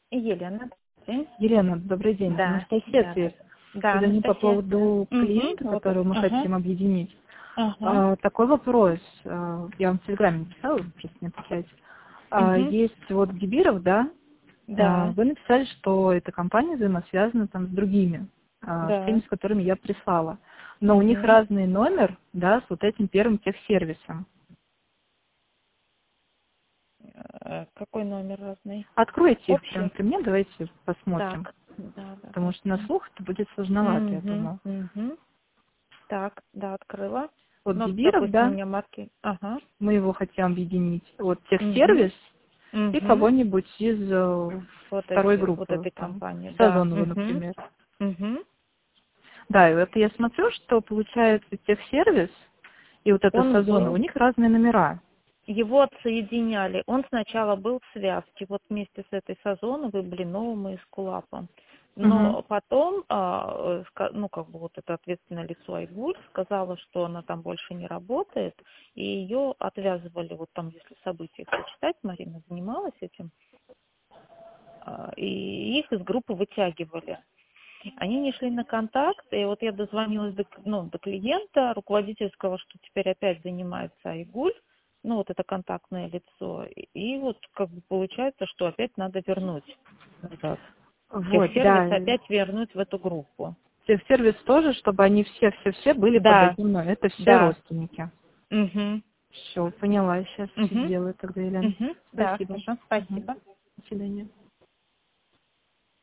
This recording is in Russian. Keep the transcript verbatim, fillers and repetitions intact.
Елена, день. Елена, добрый день. Да, Анастасия, да. ты Да, звоню по Анастасия. поводу Мгм, клиента, вот, которого мы ага, хотим объединить. ага, А, такой вопрос. а, Я вам в Телеграме написала, просто не отвечаете. А, мгм, Есть вот Гибиров, да? А, да, Вы написали, что эта компания взаимосвязана там с другими, а, с теми, да, с которыми я прислала. Но у них мгм. разный номер, да, с вот этим первым техсервисом. Э, Какой номер разный? Откройте их прямо Общий? при мне, давайте посмотрим. Так, да, да, Потому да. что на слух это будет сложновато, я Угу, думаю. угу. Так, да, открыла. Вот Ну, Гибиров, допустим, у да, меня марки. Ага. мы его хотим объединить. Вот Угу, техсервис и угу. кого-нибудь из э, Вот второй эти, вот группы, этой там, компании. Да. Сазонова, Угу, например. угу. Да, и вот я смотрю, что получается техсервис и вот эта Он Сазонова, у был. них разные номера. Его отсоединяли. Он сначала был в связке, вот вместе с этой Сазоновой, Блиновым и Скулапом. Угу. Но потом, а, э, ска- ну, как бы вот это ответственное лицо Айгуль сказала, что она там больше не работает, и ее отвязывали, вот там, если события почитать, Марина занималась этим, а, и их из группы вытягивали. Они не шли на контакт, и вот я дозвонилась до, к- ну, до клиента, руководитель сказал, что теперь опять занимается Айгуль, ну, вот это контактное лицо, и, и вот как бы получается, что опять надо вернуть назад. Вот, Техсервис да. опять вернуть в эту группу. Техсервис тоже, чтобы они все-все-все были под Да, одним номером. Это все да. родственники. Угу. Все, поняла. Сейчас все Угу. сделаю тогда, Елена. Угу. Да, Спасибо. хорошо, Мгм. спасибо. До свидания.